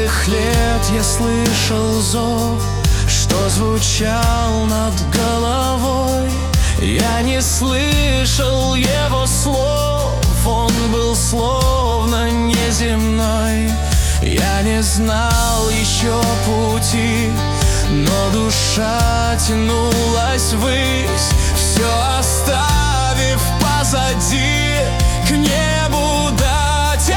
малых лет я слышал зов, что звучал над головой. Я не слышал его слов, он был словно неземной. Я не знал еще пути, но душа тянулась ввысь, все оставив позади, к небу дотянись.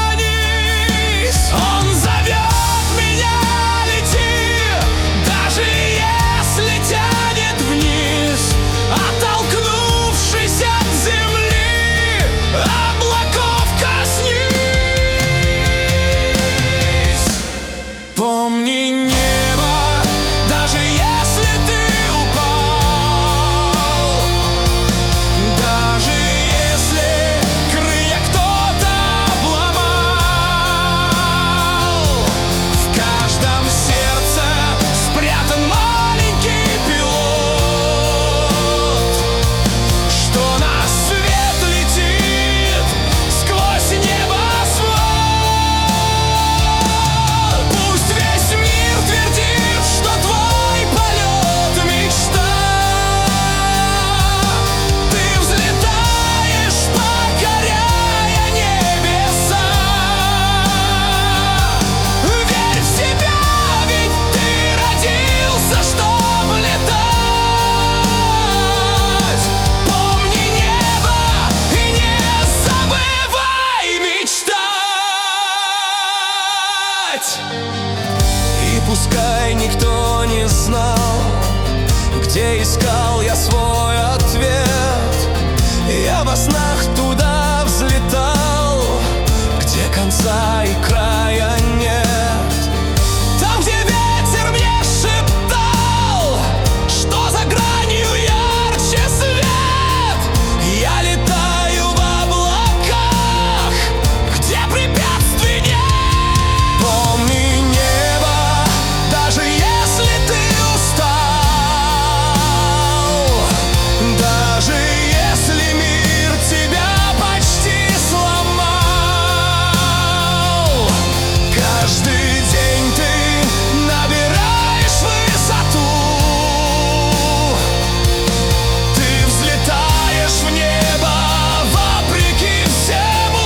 Он зовет меня: лети, даже если тянет вниз, оттолкнувшись от земли, облаков коснись. Помни небо, даже если ты упал, даже если крылья кто-то обломал. В каждом сердце спрятан маленький пилот, что на свет летит сквозь небосвод. Пусть весь мир твердит, что твой полет — мечта. Ты взлетаешь, покоряя небеса. Верь в себя, ведь ты родился, чтоб летать. Помни небо и не забывай мечтать. И пускай никто не знал, где искал я свой ответ, я во снах туда взлетал, где конца и края нет. Там, где ветер мне шептал, что за гранью ярче свет, я летаю в облаках, где препятствий нет. Помни небо, даже если ты устал, даже если мир тебя почти сломал. Каждый день ты набираешь высоту, ты взлетаешь в небо вопреки всему.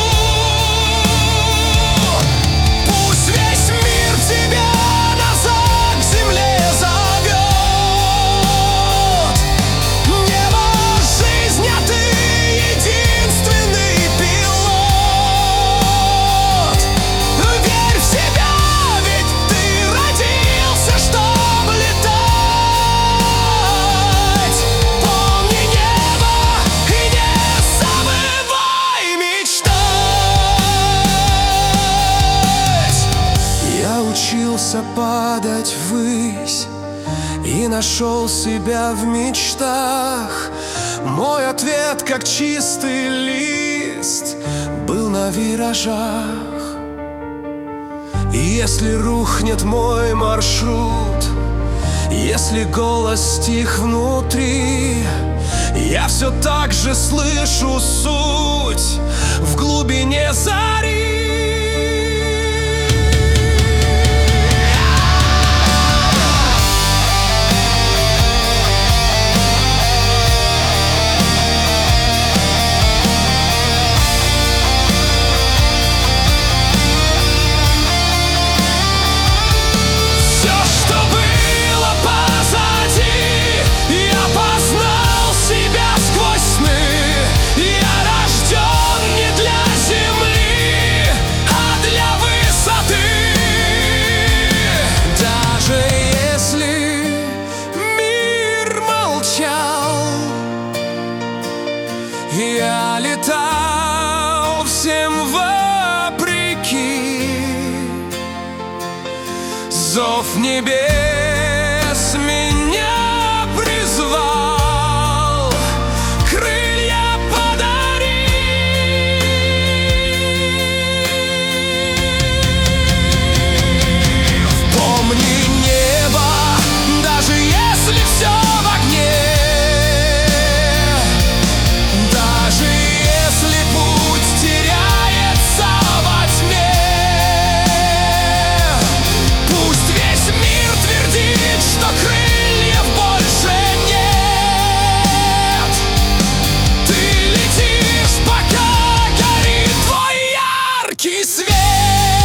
Пусть весь мир тебя назад к земле зовет. Небо — жизнь, а ты единственный пилот. Верь в себя, ведь ты родился, чтоб летать. Помни небо и не забывай мечтать. Я учился падать ввысь и нашел себя в мечтах. Мой ответ, как чистый лист, был на виражах. И если рухнет мой маршрут, если голос стих внутри, я все так же слышу суть в глубине зари. Все, что было позади, я познал себя сквозь сны. Я рожден не для земли, а для высоты. Даже если мир молчал, я летал всем вопреки. Зов небес меня призвал, крылья подари. Помни небо, даже если все в огне, даже если путь теряется во тьме. тебе.